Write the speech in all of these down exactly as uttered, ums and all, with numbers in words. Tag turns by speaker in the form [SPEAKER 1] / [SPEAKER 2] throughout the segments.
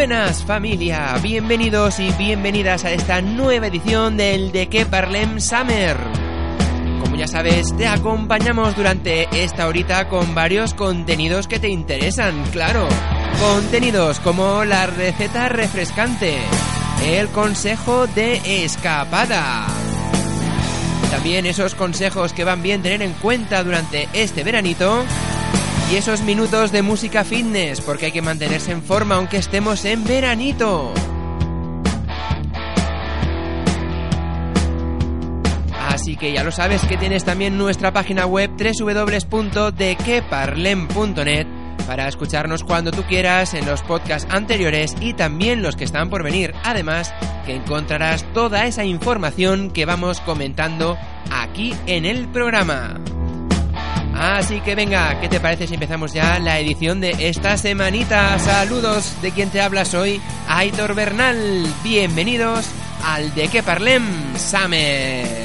[SPEAKER 1] Buenas familia, bienvenidos y bienvenidas a esta nueva edición del De Que Parlem Summer. Como ya sabes, te acompañamos durante esta horita con varios contenidos que te interesan, claro. Contenidos como la receta refrescante, el consejo de escapada. También esos consejos que van bien tener en cuenta durante este veranito. Y esos minutos de música fitness, porque hay que mantenerse en forma aunque estemos en veranito. Así que ya lo sabes que tienes también nuestra página web doble u doble u doble u punto de que parlem punto net para escucharnos cuando tú quieras en los podcasts anteriores y también los que están por venir. Además, que encontrarás toda esa información que vamos comentando aquí en el programa. Así que venga, ¿qué te parece si empezamos ya la edición de esta semanita? Saludos de quien te habla, soy Aitor Bernal. Bienvenidos al De Que Parlem Summer.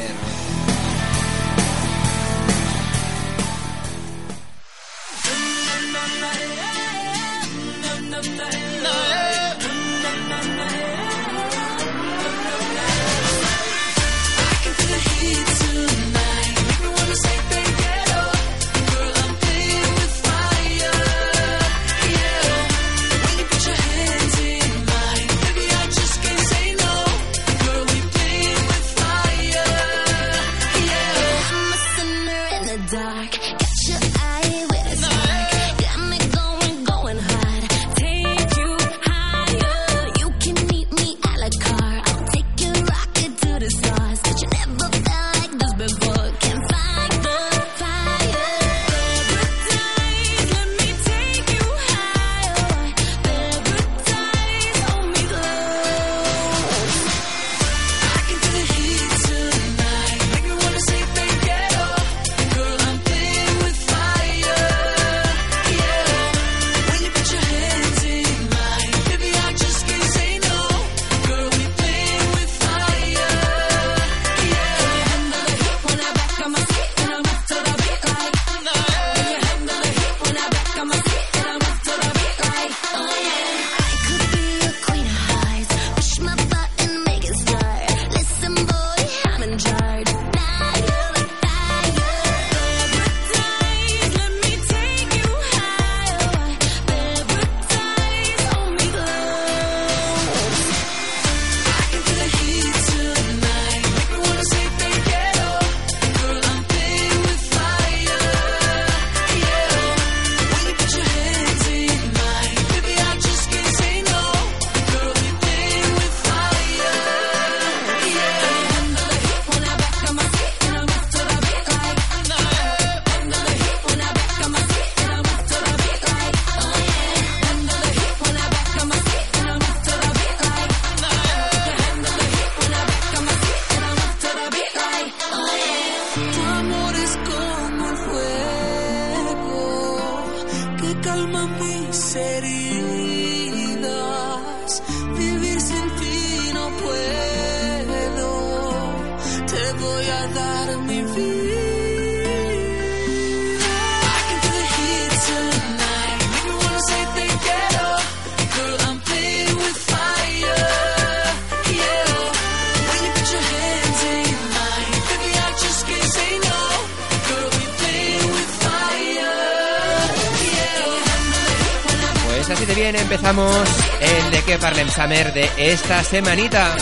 [SPEAKER 1] Empezamos el De Que Parlem Summer de esta semanita.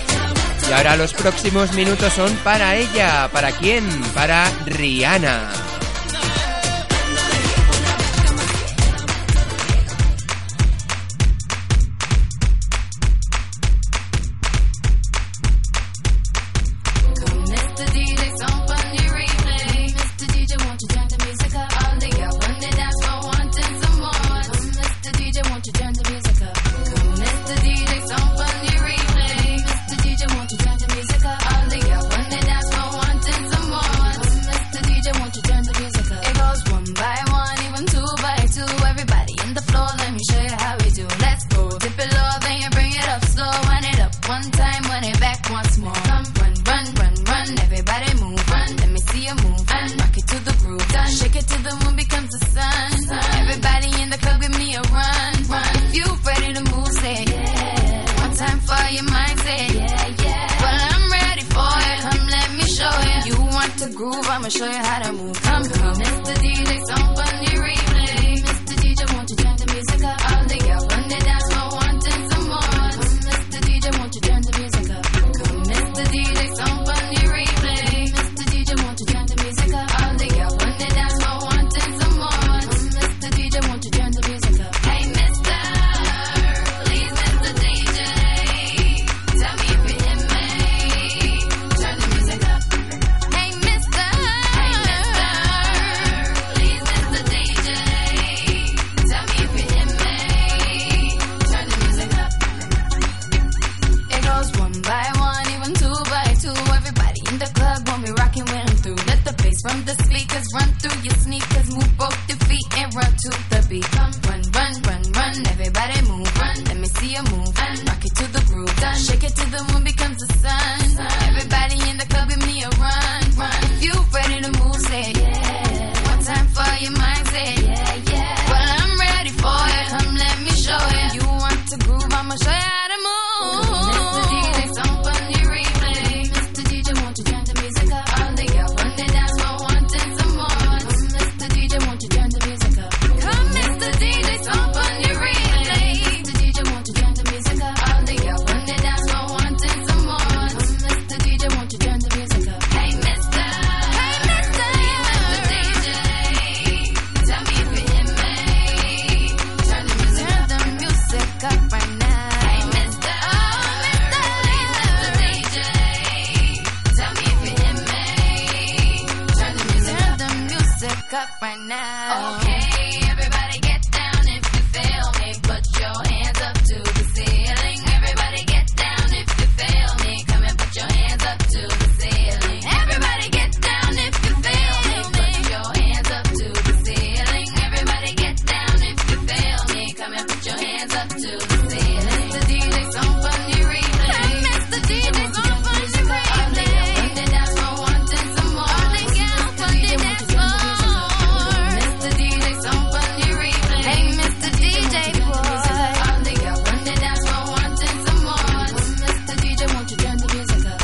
[SPEAKER 1] Y ahora los próximos minutos son para ella. ¿Para quién? Para Rihanna.
[SPEAKER 2] Turn groove, I'ma show you how to move. Come, come, Mister D J, some funny replay. Mister D J, won't you turn the music up? All the girls on the dance floor wanting some more. Come, Mister D J, won't you turn the music up? Come, Mister D J, some funny replay. Mister D J, won't you turn the music up? All the girls on the dance floor wanting some more. Come, Mister D J, won't you turn the music up? Hey, Mister, please, Mister D J, tell me if you hear me. Turn the music up. Hey, Mister, hey, Mister, please, Mister D J, tell me if you hear me. Turn the music up. It goes one by one, even two by two. Everybody in the club when we rockin' when I'm through. Let the bass from the speakers run through your sneakers. Move both your feet and run to the beat. Come, run, run, run, run. Everybody move, run. Let me see you move. Rock it to the groove. Done. Shake it till the moon becomes the sun. Everybody in the club give me a run, run. If you ready to move, say yeah. One time for your mind, say yeah, yeah. Well, I'm ready for it. Come, let me show you. You want to groove, I'ma show you how to move. Mister D J, some funny replay. Mister D J, won't you turn the music up? All the girls on the dance floor wanting some more. Mister D J, won't you turn the music up? Come, Mister D J, some funny replay. Mister D J, won't you turn the music up? All the girls on the dance floor wanting some more. Mister D J, won't you turn the music up? Hey, Mister, hey, Mister, Mister D J, tell me if you hear me. Turn the music up. Turn the music up right now. Hey, Mister, oh, Mister, Mister D J, tell me if you hear me. Turn the music up. Turn the music up right now. Okay, everybody get down if you feel me. Put your hands up to the ceiling. Everybody get down if you feel me. Come and put your hands up to the ceiling. Everybody get down if you feel me. Put your hands up to the ceiling. Everybody get down if you feel me. Come and put your hands up to the ceiling. Mister D J, some funny replay. Mister D J, some funny replay. On the dance floor wanting some more. On the girls on the dance floor. Mister D J, some funny replay. Hey, Mister D J, boy. On the girls on the dance floor wanting some more. Mister D J, won't you turn the music up?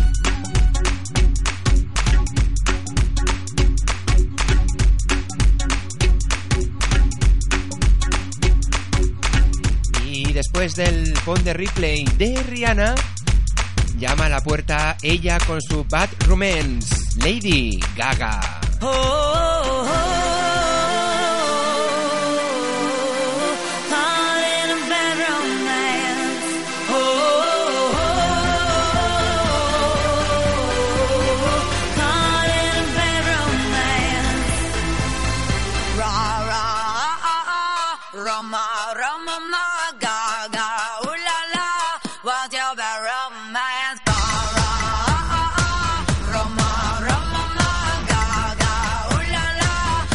[SPEAKER 1] Y después del phone de replay de Rihanna, llama a la puerta ella con su Bad Romance, Lady Gaga.
[SPEAKER 3] Oh, oh, oh, caught in a bad romance. Oh, oh, oh, caught in a bad romance. Ra ra ah ah, Roma Roma ma Gaga, ooh la la, what's your bad romance? Ra ra ah ah, Roma Roma ma Gaga, ooh la la,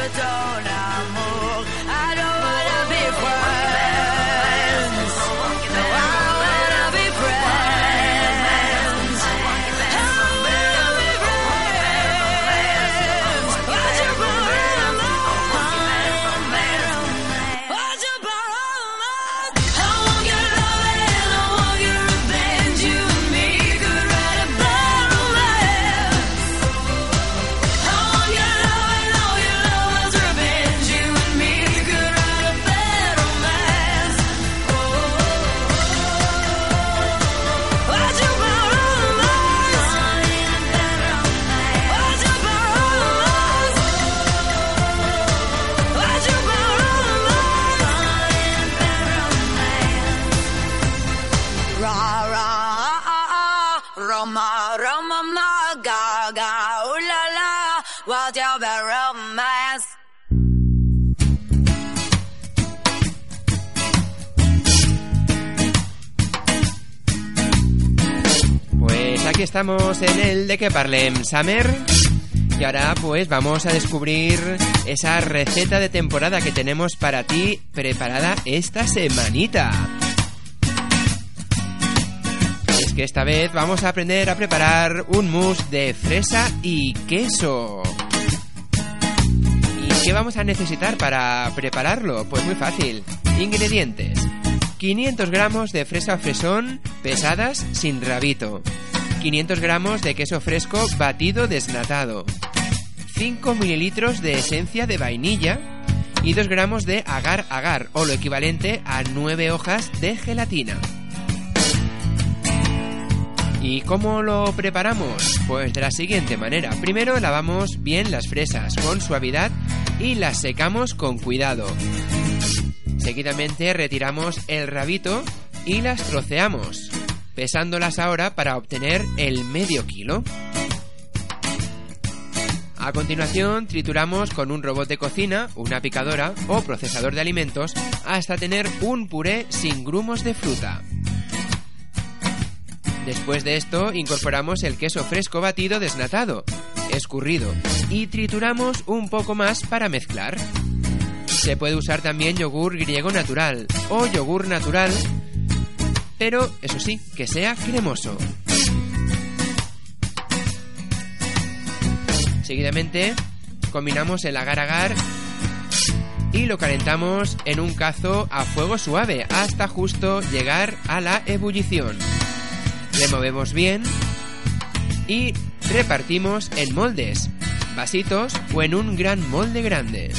[SPEAKER 3] de ton amour. I don't wanna be friends. No, I wanna be friends. I wanna be friends. Why'd you borrow my Why'd you borrow my I want your love and I want your revenge. You and me could write a bad romance. I want your love and all your love's revenge. You and me could write a bad romance. Oh, why'd you borrow my Why'd you borrow my Why'd you borrow my Ra ra Roma Roma ma ga ga ooh la la what's your bad romance?
[SPEAKER 1] Pues aquí estamos en el De Que Parlem Summer. Y ahora pues vamos a descubrir esa receta de temporada que tenemos para ti preparada esta semanita. Es que esta vez vamos a aprender a preparar un mousse de fresa y queso. ¿Y qué vamos a necesitar para prepararlo? Pues muy fácil. Ingredientes: quinientos gramos de fresa o fresón pesadas sin rabito, quinientos gramos de queso fresco batido desnatado, cinco mililitros de esencia de vainilla y dos gramos de agar agar, o lo equivalente a nueve hojas de gelatina. ¿Y cómo lo preparamos? Pues de la siguiente manera. Primero lavamos bien las fresas con suavidad y las secamos con cuidado. Seguidamente retiramos el rabito y las troceamos, pesándolas ahora para obtener el medio kilo. A continuación trituramos con un robot de cocina, una picadora o procesador de alimentos hasta tener un puré sin grumos de fruta. Después de esto incorporamos el queso fresco batido desnatado, escurrido, y trituramos un poco más para mezclar. Se puede usar también yogur griego natural o yogur natural, pero eso sí, que sea cremoso. Seguidamente combinamos el agar agar y lo calentamos en un cazo a fuego suave hasta justo llegar a la ebullición. Removemos bien y repartimos en moldes, vasitos o en un gran molde grande.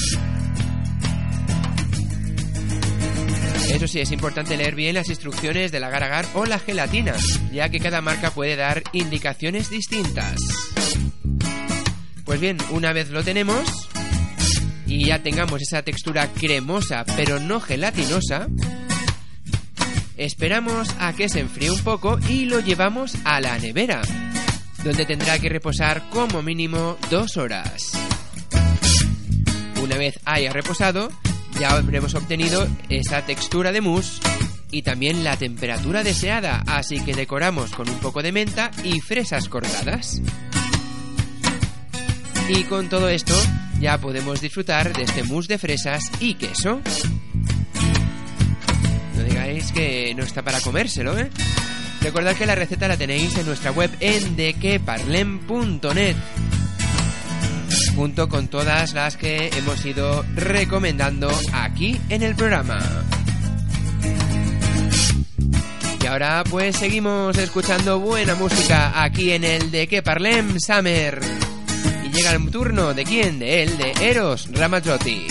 [SPEAKER 1] Eso sí, es importante leer bien las instrucciones del agar agar o la gelatina, ya que cada marca puede dar indicaciones distintas. Pues bien, una vez lo tenemos y ya tengamos esa textura cremosa pero no gelatinosa, esperamos a que se enfríe un poco y lo llevamos a la nevera, donde tendrá que reposar como mínimo dos horas. Una vez haya reposado, ya habremos obtenido esa textura de mousse y también la temperatura deseada, así que decoramos con un poco de menta y fresas cortadas. Y con todo esto ya podemos disfrutar de este mousse de fresas y queso. No digáis que no está para comérselo, ¿eh? Recordad que la receta la tenéis en nuestra web en de que parlem punto net, junto con todas las que hemos ido recomendando aquí en el programa. Y ahora pues seguimos escuchando buena música aquí en el De Que Parlem Summer. Y llega el turno de quién, de él, de Eros Ramazzotti.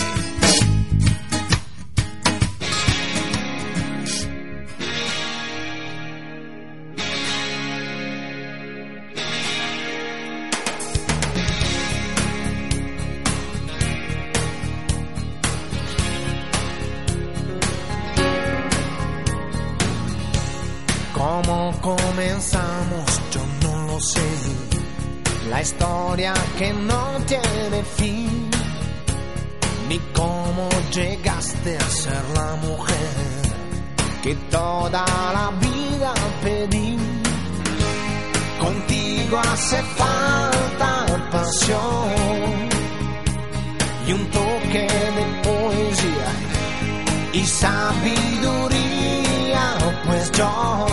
[SPEAKER 4] ¿Cómo comenzamos? Yo no lo sé. La historia que no tiene fin. Ni cómo llegaste a ser la mujer que toda la vida pedí. Contigo hace falta pasión y un toque de poesía y sabiduría, pues yo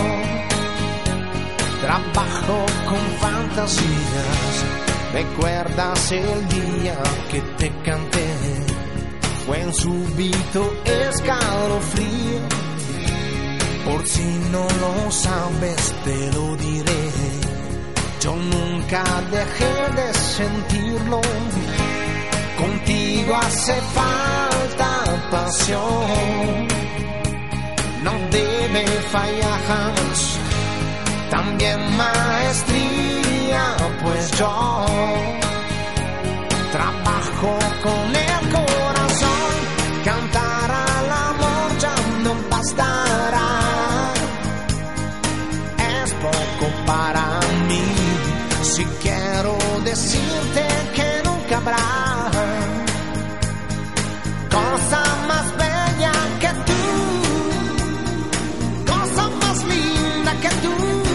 [SPEAKER 4] trabajo con fantasías. ¿Recuerdas el día que te canté? Fue un súbito escalofrío. Por si no lo sabes, te lo diré. Yo nunca dejé de sentirlo. Contigo hace falta pasión. No debe fallar jamás. También maestría, pues yo trabajo con el corazón. Cantar al amor ya no bastará. Es poco para mí. Si quiero decirte que nunca habrá cosa más bella que tú, cosa más linda que tú,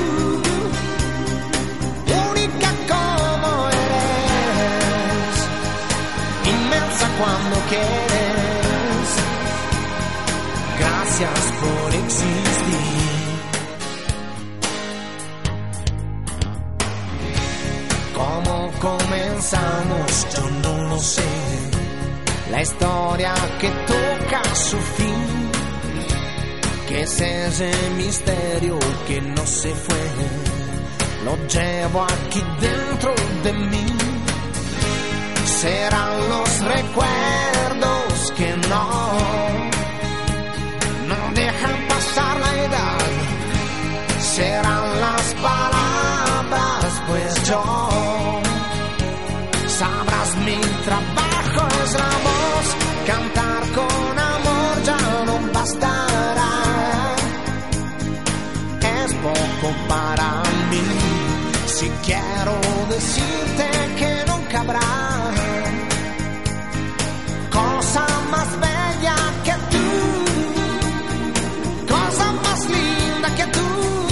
[SPEAKER 4] única como eres, inmensa cuando quieres. Gracias por existir. ¿Cómo comenzamos? Yo no lo sé. La historia que toca su fin, que es ese misterio que no se fue, lo llevo aquí dentro de mí. Serán los recuerdos que no, no dejan pasar la edad. Serán las palabras, pues yo sabrás mi trabajo es la voz. Cantar con amor ya no bastará. Es poco para mí. Si quiero decirte que nunca habrá cosa más bella que tú, cosa más linda que tú,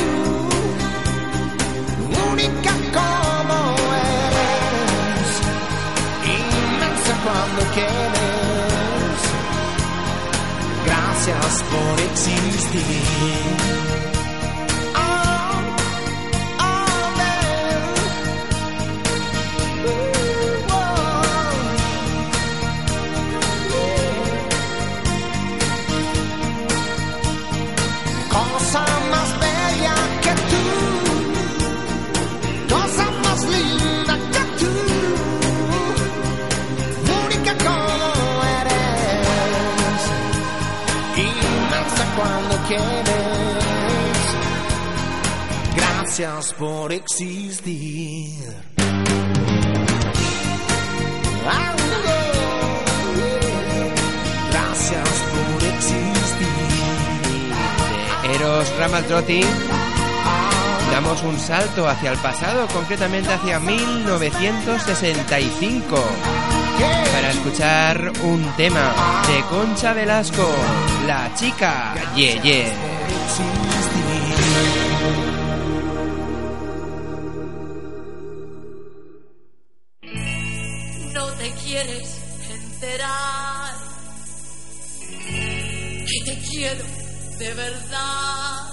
[SPEAKER 4] única como eres, inmensa cuando quieres. Gracias por existir. Cuando quieres, gracias por existir. Gracias por existir.
[SPEAKER 1] De Eros Ramazzotti damos un salto hacia el pasado, concretamente hacia mil novecientos sesenta y cinco, para escuchar un tema de Concha Velasco, La Chica Ye Ye.
[SPEAKER 5] No te quieres enterar que te quiero de verdad.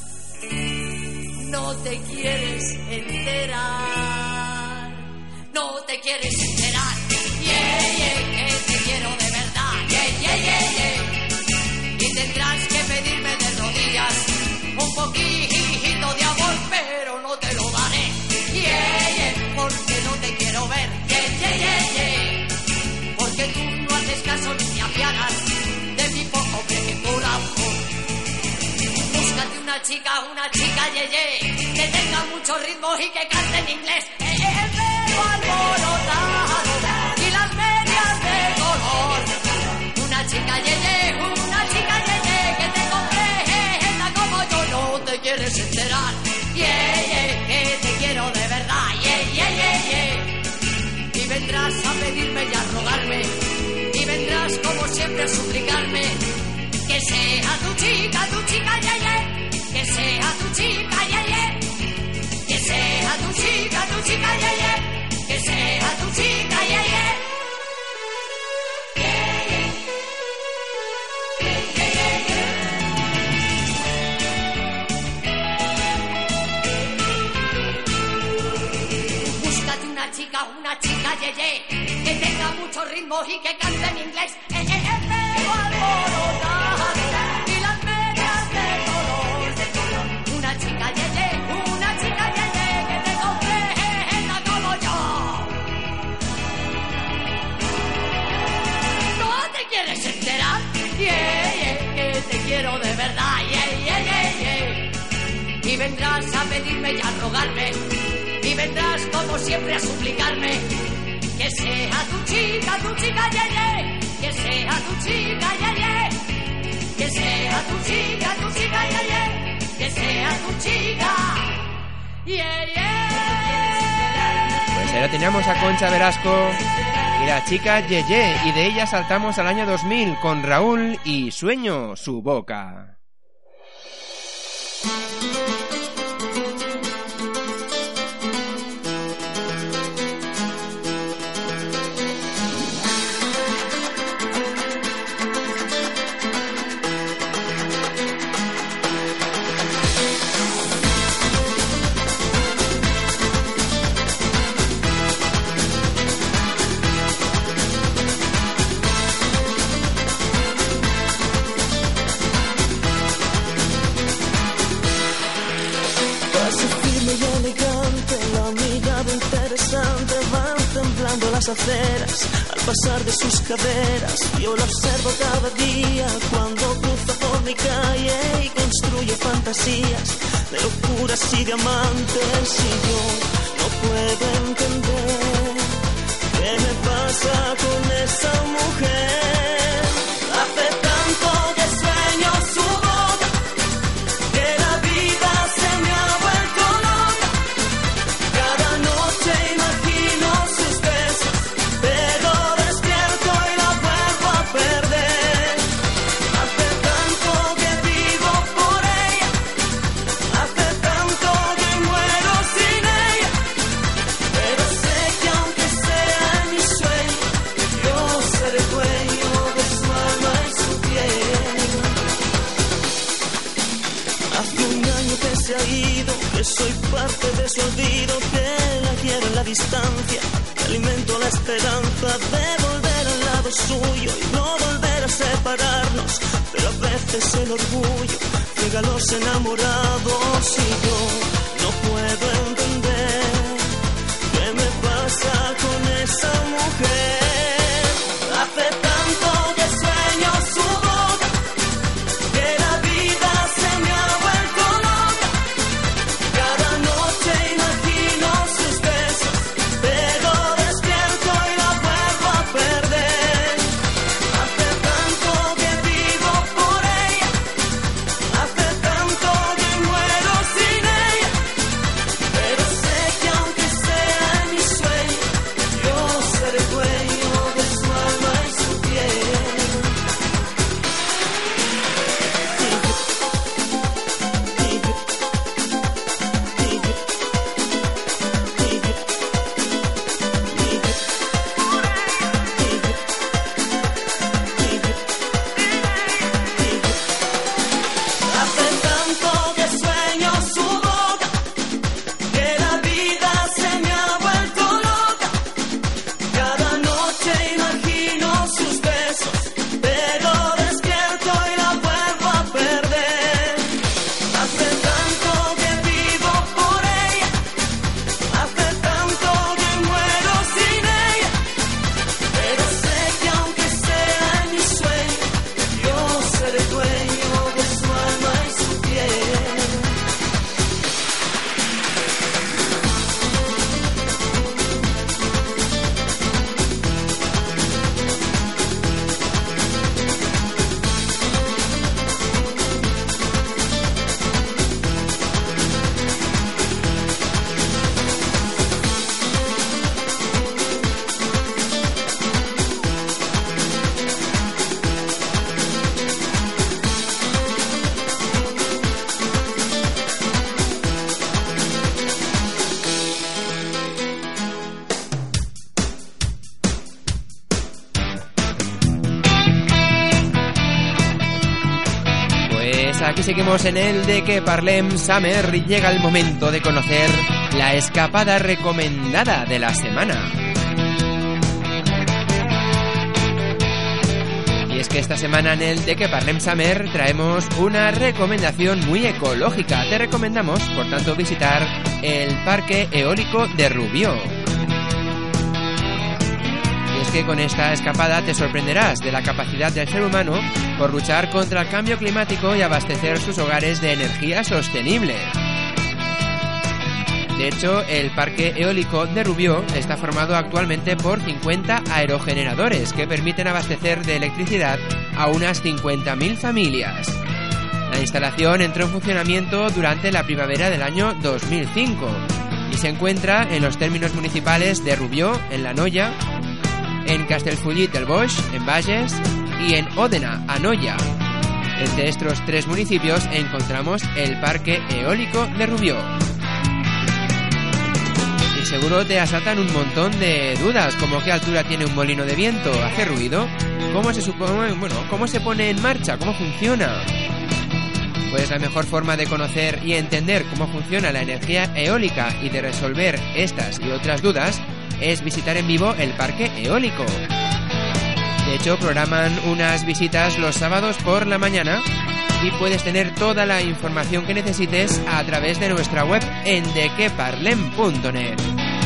[SPEAKER 5] No te quieres enterar. No te quieres enterar. Yeah, yeah, que te quiero de verdad. Yeah, yeah, yeah, yeah. Y tendrás que pedirme de rodillas un poquito de amor, pero no te lo daré. Yeah, yeah, porque no te quiero ver. Yeah, yeah, yeah, yeah. Porque tú no haces caso ni te apiadas de mi pobre corazón. Búscate una chica, una chica, ye, ye, que tenga mucho ritmo y que cante en inglés. Eh, eh, el pelo alborotado y las medias de color. Una chica, ye, ye, una chica, ye, ye, que te comprenda como yo. No te quieres enterar, yeah, yeah, que te quiero de verdad, yeah, yeah, yeah, yeah. Y vendrás a pedirme y a rogarme, y vendrás como siempre a suplicarme que sea tu chica, tu chica, yeah, yeah. Que sea tu chica, yeah, yeah. Que sea tu chica, tu chica, yeah, yeah. Que sea tu chica, chica, una chica yeye, que tenga mucho ritmo y que cante en inglés. Eh, eh, eh, pero alborotada, y las medias de color. Una chica yeye, una chica yeye, que te comprenda como yo. ¿No te quieres enterar? Yeah, yeah, que te quiero de verdad. Yeah, yeah, yeah, yeah. Y vendrás a pedirme y a rogarme, y vendrás como siempre a suplicarme, que sea tu chica, tu chica, ye, ye, que sea tu chica, ye, ye, que sea tu chica, tu chica, ye, ye, que sea tu chica, ye, ye.
[SPEAKER 1] Pues ahora teníamos a Concha Velasco y la chica Yeye, y de ella saltamos al año dos mil con Raúl y Sueño su boca.
[SPEAKER 6] Las aceras, al pasar de sus caderas, yo la observo cada día cuando cruza por mi calle y construye fantasías de locuras y diamantes, y yo no puedo entender qué me pasa con esa mujer. Hace tanto que sueño su boca, que la vida se me ha vuelto loca. Cada noche imagino sus besos, pero despierto y la vuelvo a perder. Hace tanto que vivo por ella, hace tanto que muero sin ella, pero sé que aunque sea mi sueño, yo seré dueño de su alma y su piel. Hace un año que se ha ido, que soy parte de su olvido, que la quiero en la distancia, que alimento la esperanza de volver al lado suyo y no volver a separarnos, pero a veces el orgullo llega a los enamorados, y yo no puedo entender qué me pasa con esa mujer. Hace tanto que sueño su boca, que la vida se me ha vuelto loca. Cada noche imagino sus besos, pero despierto y la vuelvo a perder. Hace tanto que vivo por ella, hace tanto que muero sin ella, pero sé que aunque sea mi sueño, yo seré dueño de su alma y su piel. Hace tanto que sueño su boca, que la vida se me ha vuelto loca. Cada noche imagino sus besos, pero despierto y la vuelvo a perder. Hace tanto que vivo por ella, hace tanto que muero sin ella, pero sé que aunque sea mi sueño, yo seré dueño de su alma y su piel.
[SPEAKER 1] Pues aquí seguimos en el De Que Parlem Summer y llega el momento de conocer la escapada recomendada de la semana. Y es que esta semana en el De Que Parlem Summer traemos una recomendación muy ecológica. Te recomendamos, por tanto, visitar el Parque Eólico de Rubió. Y es que con esta escapada te sorprenderás de la capacidad del ser humano por luchar contra el cambio climático y abastecer sus hogares de energía sostenible. De hecho, el Parque Eólico de Rubió está formado actualmente por cincuenta aerogeneradores que permiten abastecer de electricidad a unas cincuenta mil familias. La instalación entró en funcionamiento durante la primavera del año dos mil cinco y se encuentra en los términos municipales de Rubió, en La Noya, en Castellfollit del Boix, en Bages, y en Òdena, Anoia. Entre estos tres municipios encontramos el Parque Eólico de Rubió. Y seguro te asaltan un montón de dudas, como qué altura tiene un molino de viento, hace ruido, cómo se supone, bueno, cómo se pone en marcha, cómo funciona. Pues la mejor forma de conocer y entender cómo funciona la energía eólica y de resolver estas y otras dudas es visitar en vivo el parque eólico. De hecho, programan unas visitas los sábados por la mañana y puedes tener toda la información que necesites a través de nuestra web en de que parlem punto net.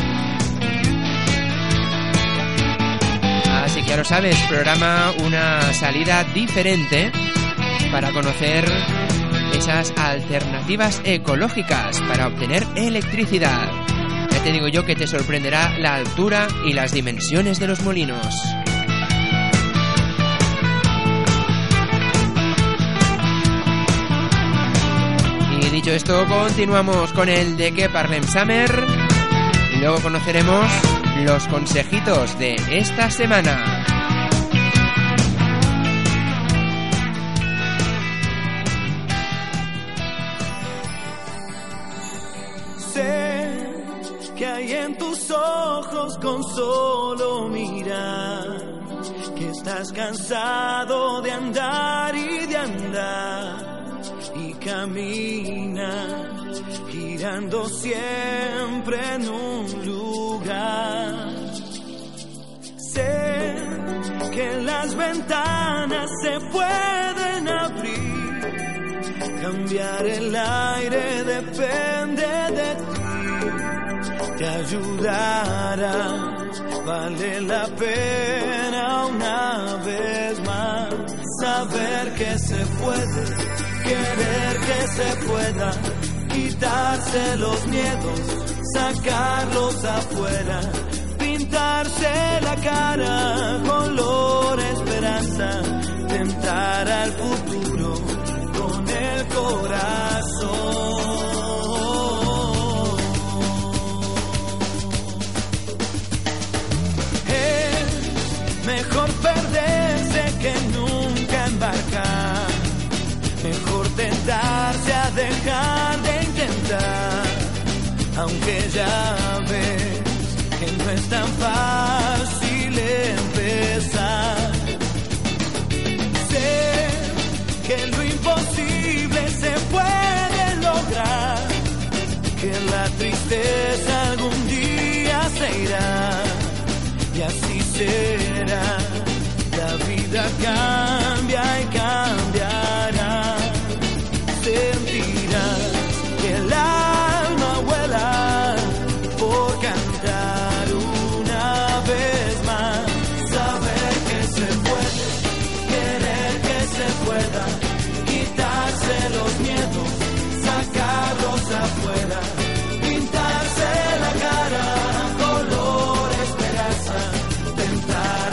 [SPEAKER 1] Así que ya lo sabes, programa una salida diferente para conocer esas alternativas ecológicas para obtener electricidad. Ya te digo yo que te sorprenderá la altura y las dimensiones de los molinos. Y dicho esto, continuamos con el De Que Parlem Summer y luego conoceremos los consejitos de esta semana.
[SPEAKER 6] Que hay en tus ojos con solo mirar, que estás cansado de andar y de andar, y camina girando siempre en un lugar. Sé que las ventanas se pueden abrir, cambiar el aire depende de ti. Te ayudará, vale la pena una vez más saber que se puede, querer que se pueda, quitarse los miedos, sacarlos afuera, pintarse la cara color esperanza, tentar al futuro con el corazón. Mejor perderse que nunca embarcar, mejor tentarse a dejar de intentar, aunque ya ves que no es tan fácil empezar. Sé que lo imposible se puede lograr, que la tristeza algún día se irá. Y así será, la vida cambia y cambiará. Sentirás que el alma vuela por cantar una vez más. Saber que se puede, querer que se pueda, quitarse los miedos, sacarlos afuera, pintarse la cara color esperanza, tentar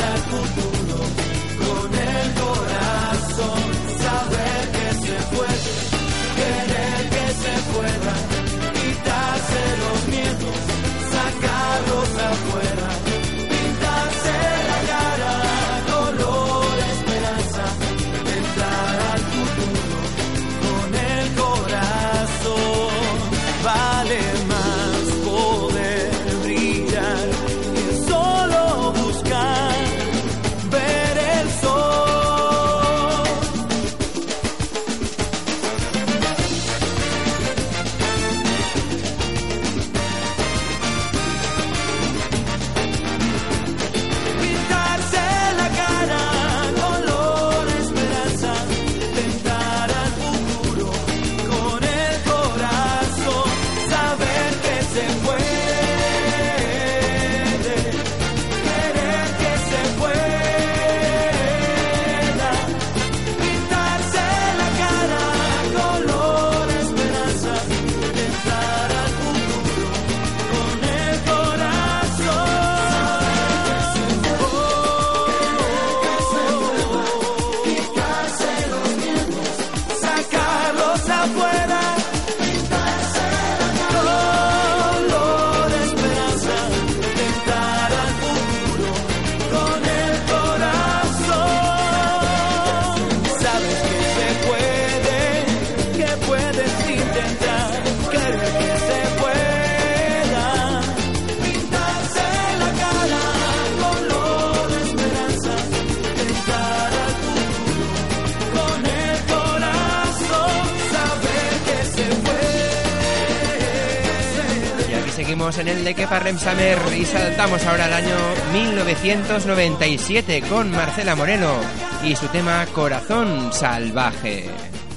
[SPEAKER 1] Seguimos en el De Que Parlem Summer y saltamos ahora al año mil novecientos noventa y siete con Marcela Moreno y su tema Corazón Salvaje.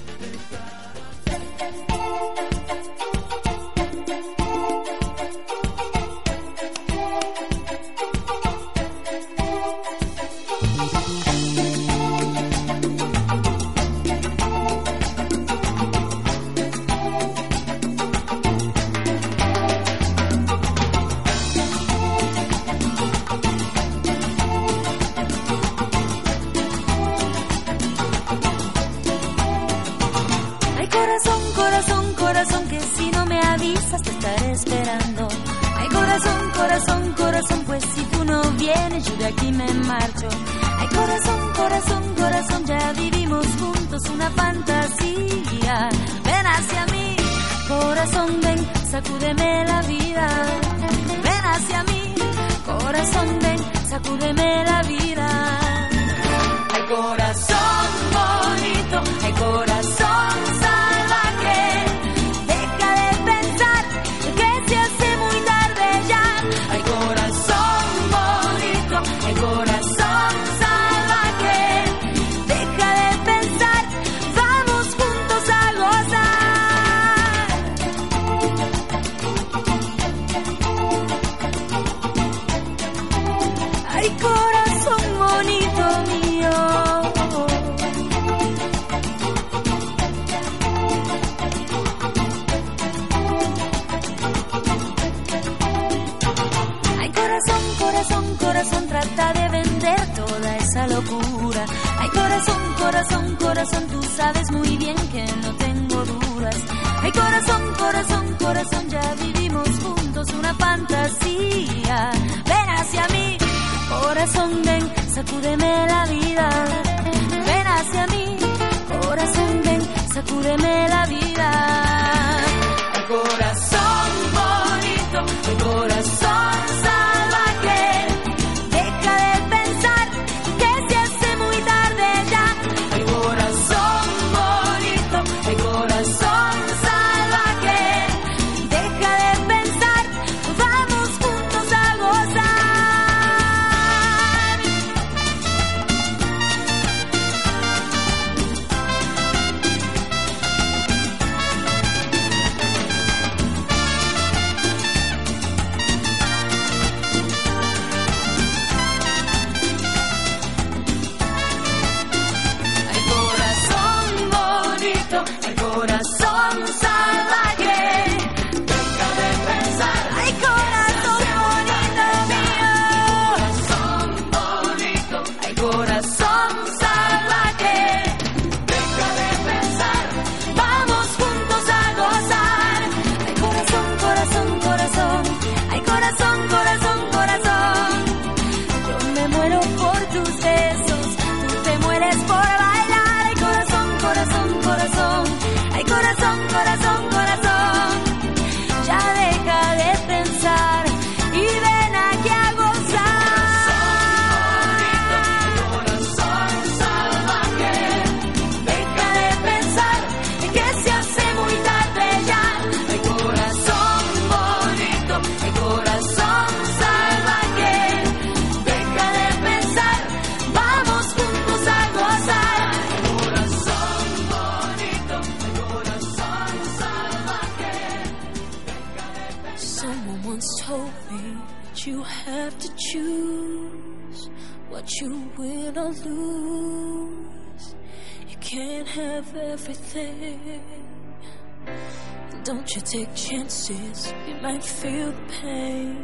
[SPEAKER 6] Don't you take chances, you might feel the pain.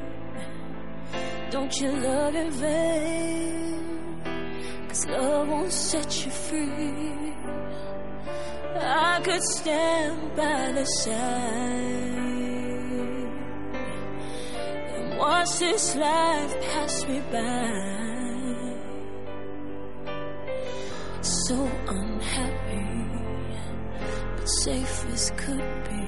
[SPEAKER 6] Don't you love in vain, 'cause love won't set you free. I could stand by the side and watch this life pass me by. So unhappy, but safe as could be.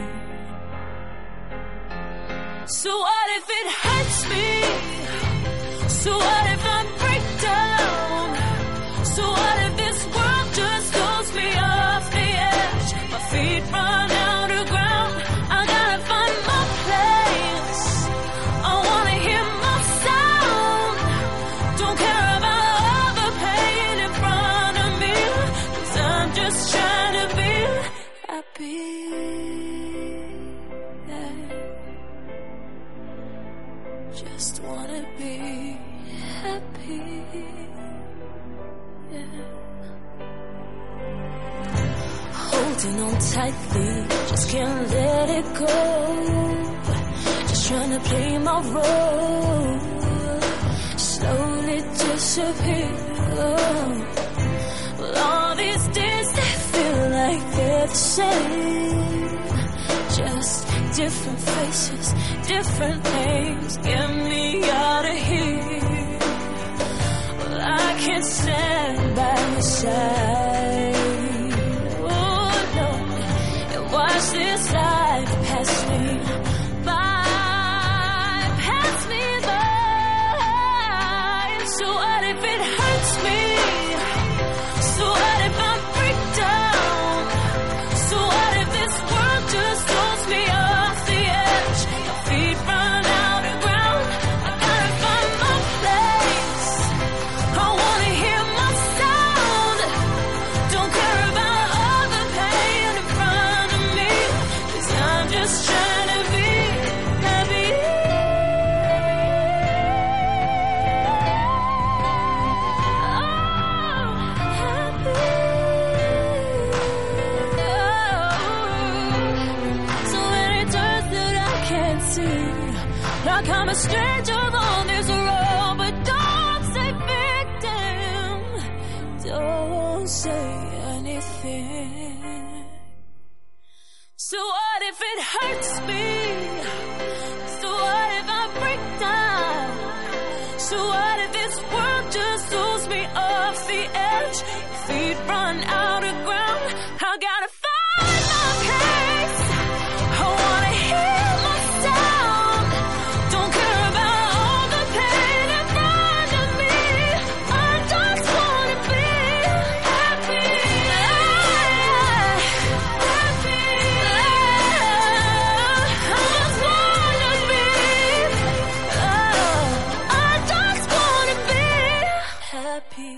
[SPEAKER 6] So what if it hurts me? So what if I break down? So what if this world just throws me off the edge? My feet run out of ground, I gotta find my place. just trying to be happy. Yeah. Just wanna be happy. Yeah. Holding on tightly, just can't let it go. Just trying to play my role, slowly disappear. Well, all these days they feel like they're the same. Just different faces, different names. Get me out of here. Well, I can't stand by your side. Oh no, and watch this life pass me by, pass me by. So what if it hurts me? So what if I break down? So what if this world just throws me off the edge? My feet run out of ground. I gotta find my place. I wanna hear my sound. Don't care about all the pain in front of me, 'cause I'm just trying to be happy. So many turns that I can't see, like I'm a stranger on this road. But don't say victim, don't say anything. So what if it hurts me? So what if I break down? So what if this world just throws me off the edge? Feet run out of ground. I gotta find my pace. I wanna hear my sound. Don't care about all the pain in front of me. I just wanna be happy. Happy. I just wanna be. Oh, I just wanna be happy.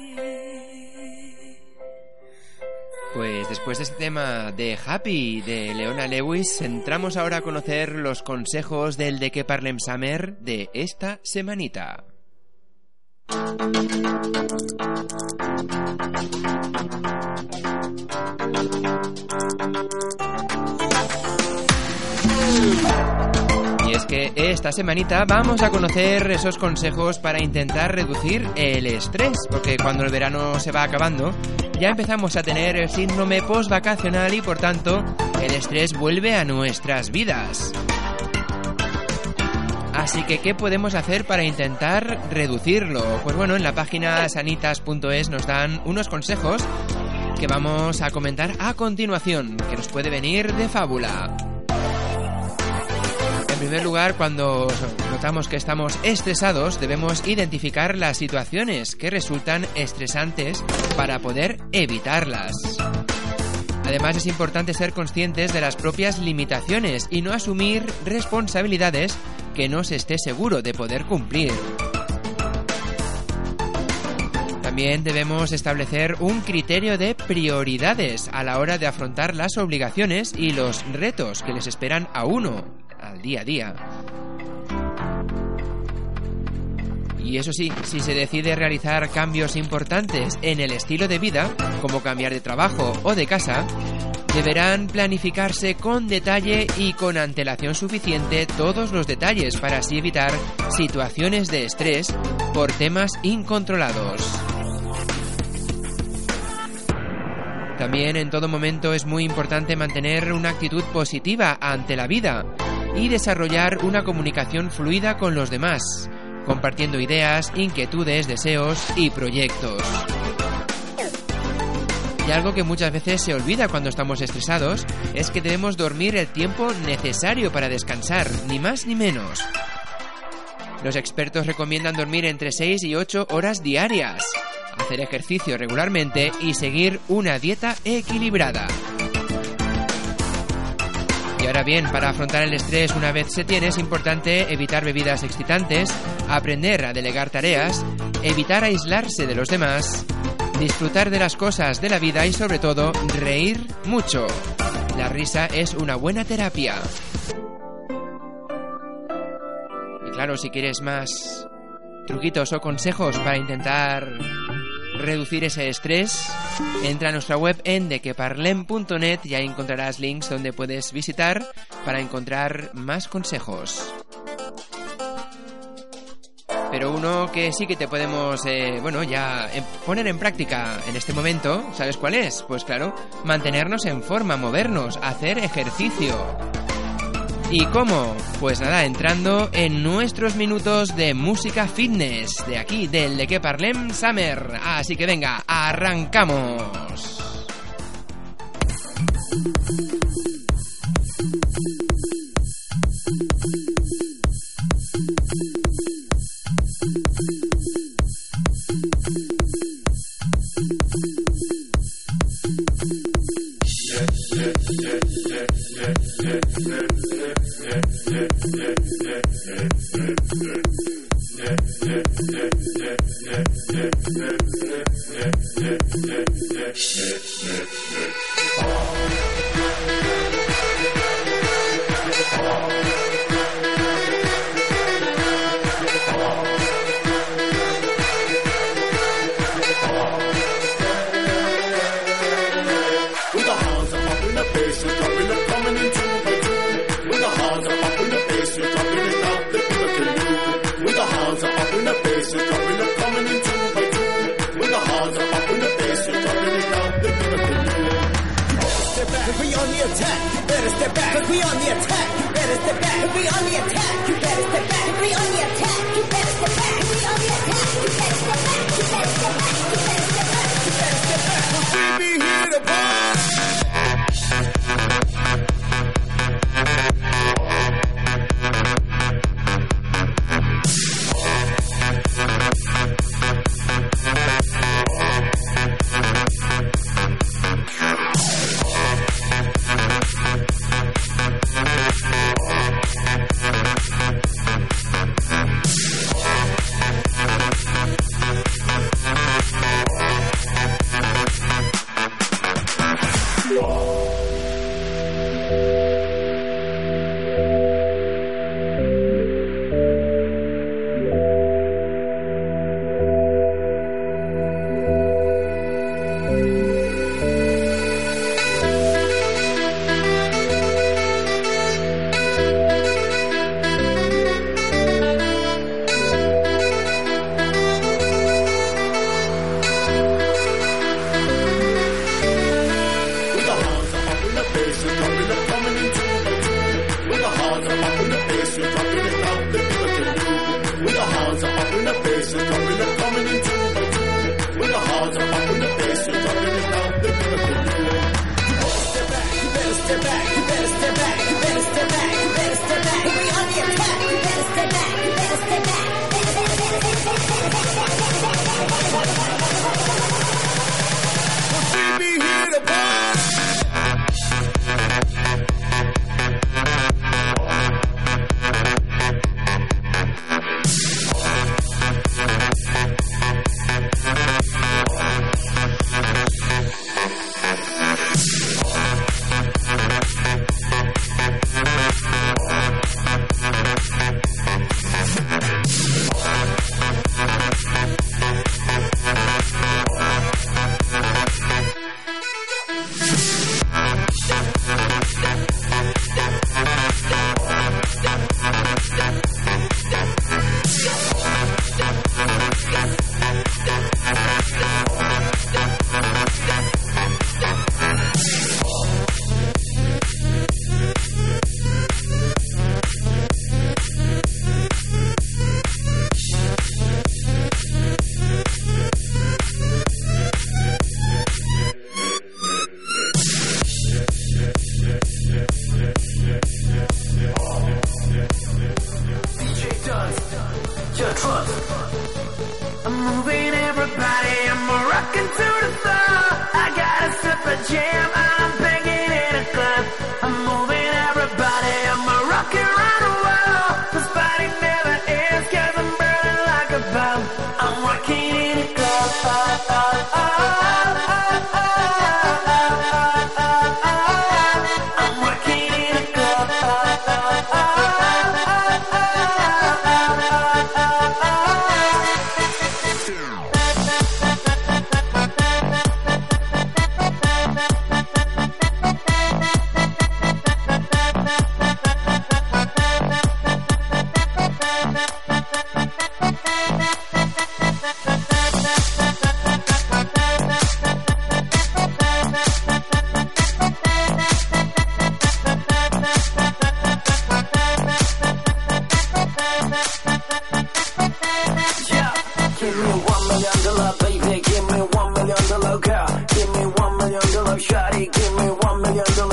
[SPEAKER 1] Pues después de este tema de Happy de Leona Lewis, entramos ahora a conocer los consejos del De Que Parlem Summer de esta semanita. Y es que esta semanita vamos a conocer esos consejos para intentar reducir el estrés, porque cuando el verano se va acabando ya empezamos a tener el síndrome postvacacional y por tanto el estrés vuelve a nuestras vidas. Así que, ¿qué podemos hacer para intentar reducirlo? Pues bueno, en la página sanitas punto es nos dan unos consejos que vamos a comentar a continuación, que nos puede venir de fábula. En primer lugar, cuando notamos que estamos estresados, debemos identificar las situaciones que resultan estresantes para poder evitarlas. Además, es importante ser conscientes de las propias limitaciones y no asumir responsabilidades que no se esté seguro de poder cumplir. También debemos establecer un criterio de prioridades a la hora de afrontar las obligaciones y los retos que les esperan a uno al día a día. Y eso sí, si se decide realizar cambios importantes en el estilo de vida, como cambiar de trabajo o de casa, deberán planificarse con detalle y con antelación suficiente todos los detalles para así evitar situaciones de estrés por temas incontrolados. También en todo momento es muy importante mantener una actitud positiva ante la vida y desarrollar una comunicación fluida con los demás, compartiendo ideas, inquietudes, deseos y proyectos. Y algo que muchas veces se olvida cuando estamos estresados es que debemos dormir el tiempo necesario para descansar, ni más ni menos. Los expertos recomiendan dormir entre seis y ocho horas diarias, hacer ejercicio regularmente y seguir una dieta equilibrada. Y ahora bien, para afrontar el estrés una vez se tiene, es importante evitar bebidas excitantes, aprender a delegar tareas, evitar aislarse de los demás, disfrutar de las cosas de la vida y sobre todo reír mucho. La risa es una buena terapia. Y claro, si quieres más truquitos o consejos para intentar reducir ese estrés, entra a nuestra web en de que parlem punto net y ahí encontrarás links donde puedes visitar para encontrar más consejos. Pero uno que sí que te podemos, eh, bueno, ya eh, poner en práctica en este momento, ¿sabes cuál es? Pues claro, mantenernos en forma, movernos, hacer ejercicio. ¿Y cómo? Pues nada, entrando en nuestros minutos de música fitness, de aquí, del De Que Parlem Summer. Así que venga, arrancamos.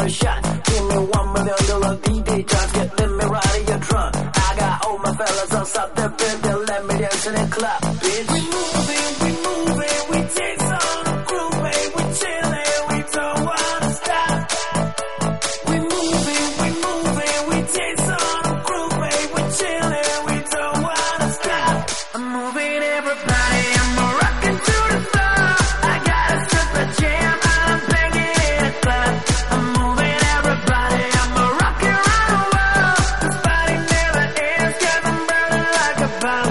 [SPEAKER 6] a shot. Give me one million dollar D J, just get let me ride in your trunk. I got all my fellas outside the building, let me dance in the club, bitch. We moving, we moving, we take some grooving, we chilling, we don't wanna stop. We moving, we moving, we take some grooving, we chilling, we don't wanna stop. I'm moving everybody, I'm rocking to the floor. I got a super jam, I'm banging in a club. I'm moving everybody, I'm rocking around the world. This party never ends, 'cause I'm burning like a bomb.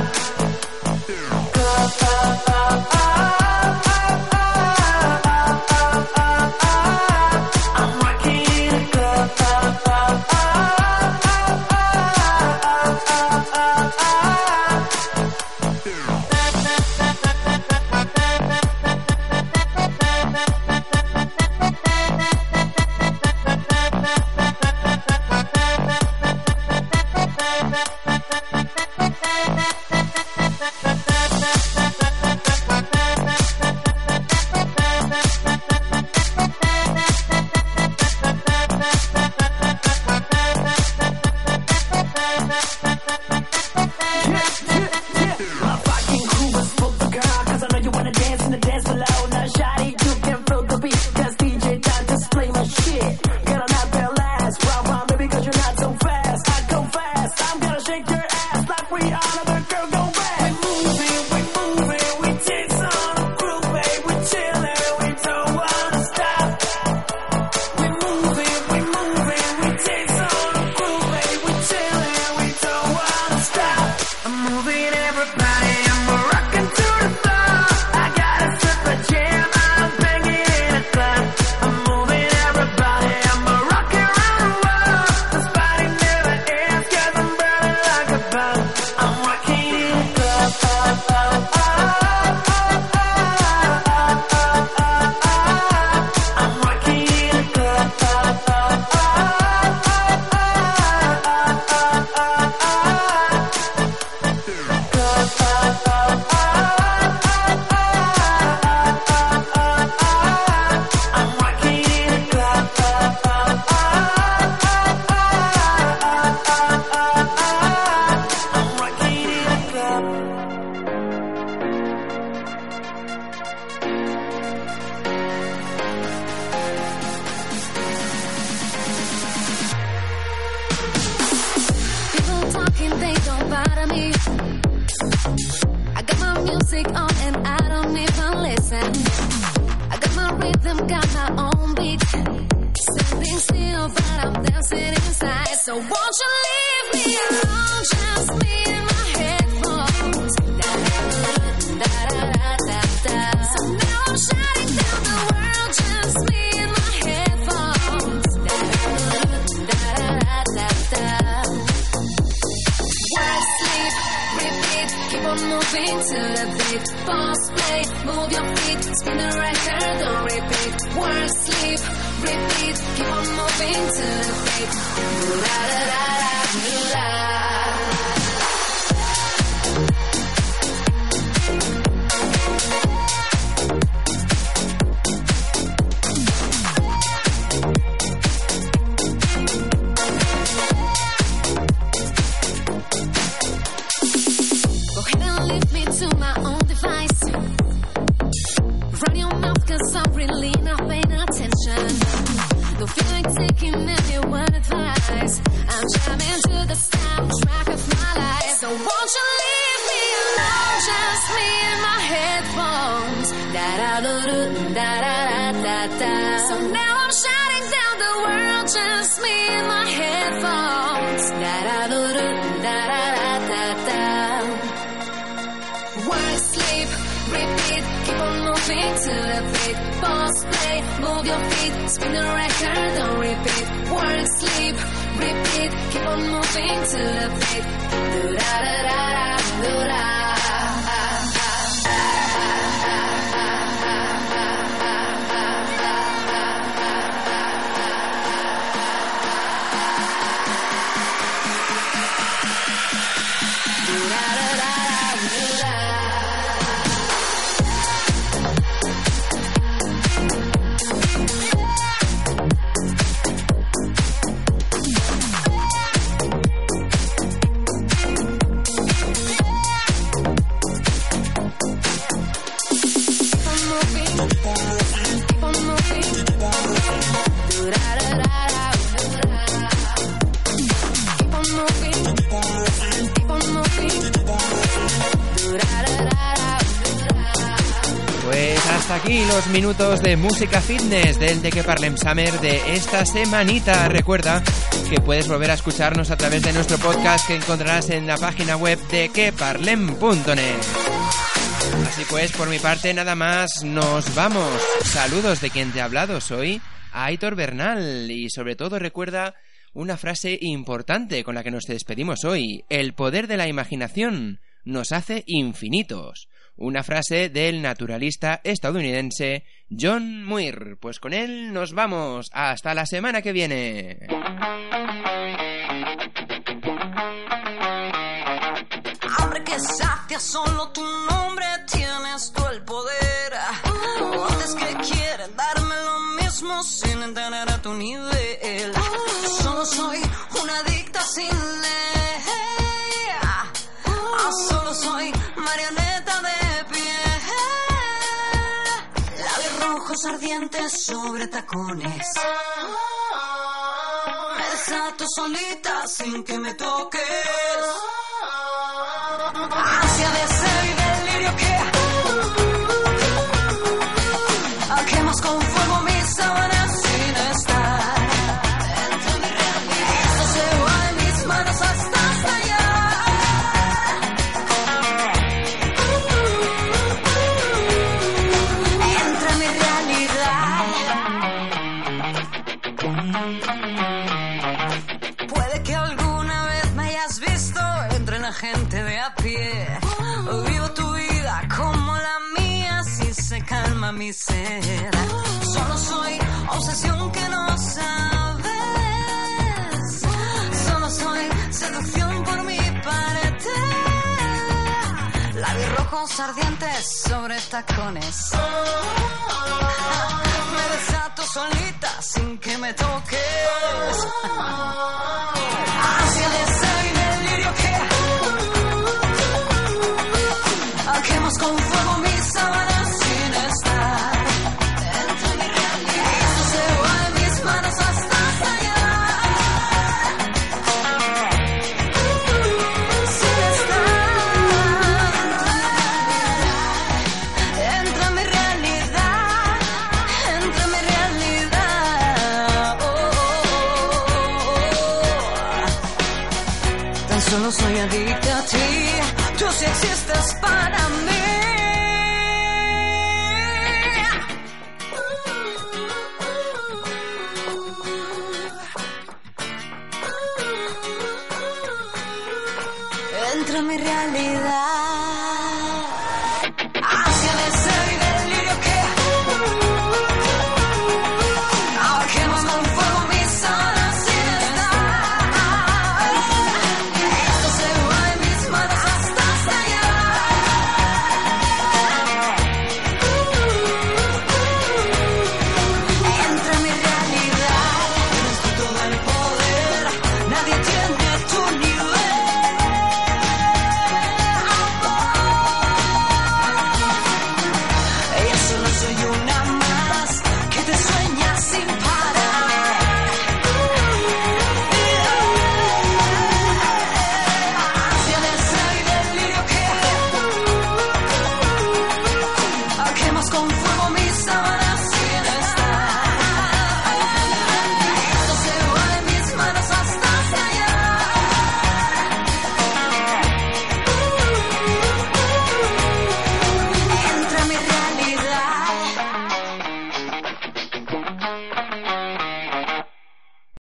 [SPEAKER 6] I'm rocking in a club. My fucking crew is full of girl, 'cause I know you wanna dance in the dance below. Now shawty, you can feel the beat, 'cause D J time to play my shit. Get on out there last, round round baby, 'cause you're not so fast. I go fast, I'm gonna shake your ass like we are the girl go back. We moving, we moving, we take some groove, babe, we chilling, we don't wanna stop. We moving, we moving, we take some groove, babe, we chilling, we don't wanna stop. I'm moving everybody, I'm rocking to the floor. I got a super jam, I'm banging in a club. I'm moving everybody, I'm rocking around the world. This party never ends, 'cause I'm burning like a bomb. I'm rocking in a club. I'm rocking in a club. I'm rocking in a club. I'm rocking in a club.
[SPEAKER 2] People talking, they don't bother me. I got my music on and I don't even listen. I got my rhythm, got my own beat. Standing still, but I'm dancing inside. So won't you leave me alone? Just me and my headphones. Da-da-da-da-da-da-da. So now I'm shutting down the world. Just me and my headphones. Da-da-da-da-da-da-da. Work, sleep, repeat, keep on moving to the beat. Pause, play, move your feet, spin the record, don't repeat. Work, sleep, repeat, keep on moving to the beat. Do-da-da-da-da-do-da. Go ahead and leave me to my own device. Run your mouth, 'cause I'm really not paying attention. Don't feel like taking any one advice. I'm jamming to the soundtrack of my life. So won't you leave me alone? Just me and my headphones. Da-da-da-da-da-da-da-da. So now I'm shutting down the world. Just me and my headphones. Da-da-da-da-da-da-da-da. Work, sleep, repeat, keep on moving to the beat. Pause, play, move your feet, spin the record, don't repeat. Work, sleep, repeat, keep on moving to the beat. Do-da-da-da-da-do-da.
[SPEAKER 1] aquí los minutos de música fitness del De Que Parlem Summer de esta semanita. Recuerda que puedes volver a escucharnos a través de nuestro podcast que encontrarás en la página web de que parlem punto net. Así pues, por mi parte nada más, nos vamos. Saludos de quien te ha hablado, soy Aitor Bernal y sobre todo recuerda una frase importante con la que nos despedimos hoy: el poder de la imaginación nos hace infinitos. Una frase del naturalista estadounidense John Muir. Pues con él nos vamos. Hasta la semana que viene.
[SPEAKER 6] Hambre que sacia solo tu nombre, tienes tú el poder. Antes que quieren darme lo mismo sin entender a tu nivel. Solo soy una adicta sin ley. Solo soy marioneta de pie. Labios rojos ardientes sobre tacones. Me desato solita sin que me toques. Ansia, deseo y delirio que quemas con fuego mis sábanas sin estar dentro de mi realidad. Esto se va de mis manos hasta estallar. Entra en mi realidad. Puede que alguna vez me hayas visto entre la gente de a pie. Vivo tu vida como la mía si se calma mi ser. Solo soy obsesión que no sabes. Solo soy seducción por mi parte. Labios rojos ardientes sobre tacones. Me desato solita sin que me toques. Ansia, deseo y delirio que quemas con fuego mis sábanas sin estar dentro de mi realidad. Esto se va de mis manos hasta estallar. Sin estar. Entra en mi realidad. Entra en mi realidad. Oh, oh, oh. Tan solo soy adicta a ti. Tú sí existes para mí. Entra en mi realidad.